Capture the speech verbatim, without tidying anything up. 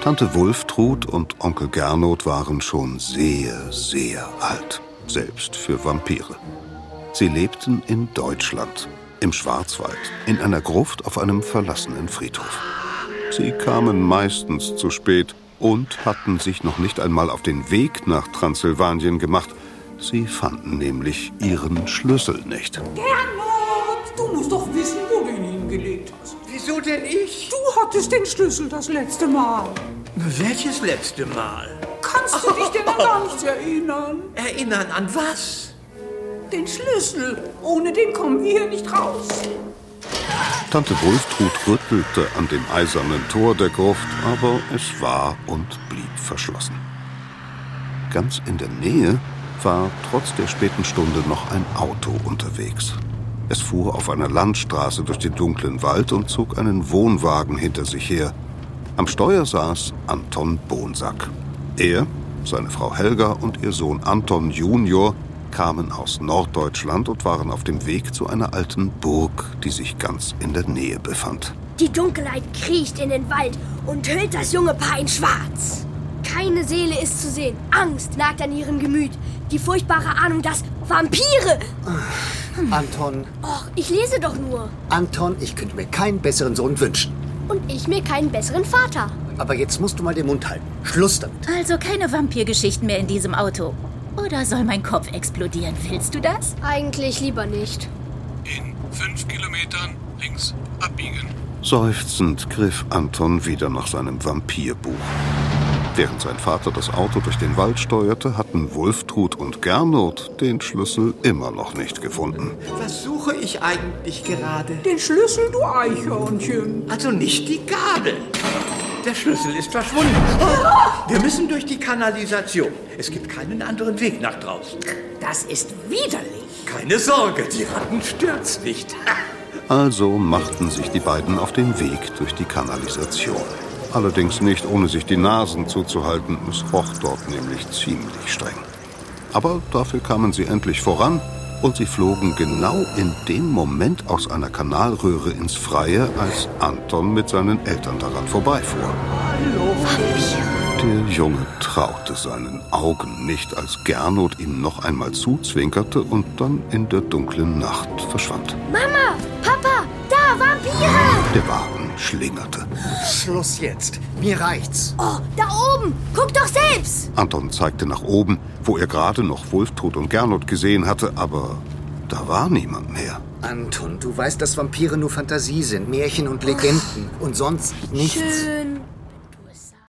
Tante Wulftrud und Onkel Gernot waren schon sehr, sehr alt, selbst für Vampire. Sie lebten in Deutschland, im Schwarzwald, in einer Gruft auf einem verlassenen Friedhof. Sie kamen meistens zu spät und hatten sich noch nicht einmal auf den Weg nach Transsilvanien gemacht. Sie fanden nämlich ihren Schlüssel nicht. Gernot, du musst doch wissen, wo du ihn hingelegt hast. Wieso denn ich? Du hattest den Schlüssel das letzte Mal. Welches letzte Mal? Kannst du dich denn an gar nichts erinnern? Erinnern an was? Den Schlüssel. Ohne den kommen wir hier nicht raus. Tante Wulftrud rüttelte an dem eisernen Tor der Gruft, aber es war und blieb verschlossen. Ganz in der Nähe war trotz der späten Stunde noch ein Auto unterwegs. Es fuhr auf einer Landstraße durch den dunklen Wald und zog einen Wohnwagen hinter sich her. Am Steuer saß Anton Bonsack. Er, seine Frau Helga und ihr Sohn Anton Junior kamen aus Norddeutschland und waren auf dem Weg zu einer alten Burg, die sich ganz in der Nähe befand. Die Dunkelheit kriecht in den Wald und hüllt das junge Paar in Schwarz. Keine Seele ist zu sehen. Angst nagt an ihrem Gemüt. Die furchtbare Ahnung, dass Vampire... Anton. Och, ich lese doch nur. Anton, ich könnte mir keinen besseren Sohn wünschen. Und ich mir keinen besseren Vater. Aber jetzt musst du mal den Mund halten. Schluss damit. Also keine Vampirgeschichten mehr in diesem Auto. Oder soll mein Kopf explodieren? Willst du das? Eigentlich lieber nicht. In fünf Kilometern links abbiegen. Seufzend griff Anton wieder nach seinem Vampirbuch. Während sein Vater das Auto durch den Wald steuerte, hatten Wulftrud und Gernot den Schlüssel immer noch nicht gefunden. Was suche ich eigentlich gerade? Den Schlüssel, du Eichhörnchen. Also nicht die Gabel. Der Schlüssel ist verschwunden. Wir müssen durch die Kanalisation. Es gibt keinen anderen Weg nach draußen. Das ist widerlich. Keine Sorge, die Ratten stört's nicht. Also machten sich die beiden auf den Weg durch die Kanalisation. Allerdings nicht, ohne sich die Nasen zuzuhalten. Es roch dort nämlich ziemlich streng. Aber dafür kamen sie endlich voran und sie flogen genau in dem Moment aus einer Kanalröhre ins Freie, als Anton mit seinen Eltern daran vorbeifuhr. Hallo, Der Junge traute seinen Augen nicht, als Gernot ihm noch einmal zuzwinkerte und dann in der dunklen Nacht verschwand. Mama, Papa, da, Vampire! Der Wagen schlingerte. Schluss jetzt. Mir reicht's. Oh, da oben! Guck doch selbst! Anton zeigte nach oben, wo er gerade noch Wulftrud und Gernot gesehen hatte, aber da war niemand mehr. Anton, du weißt, dass Vampire nur Fantasie sind, Märchen und Legenden und sonst nichts. Schön.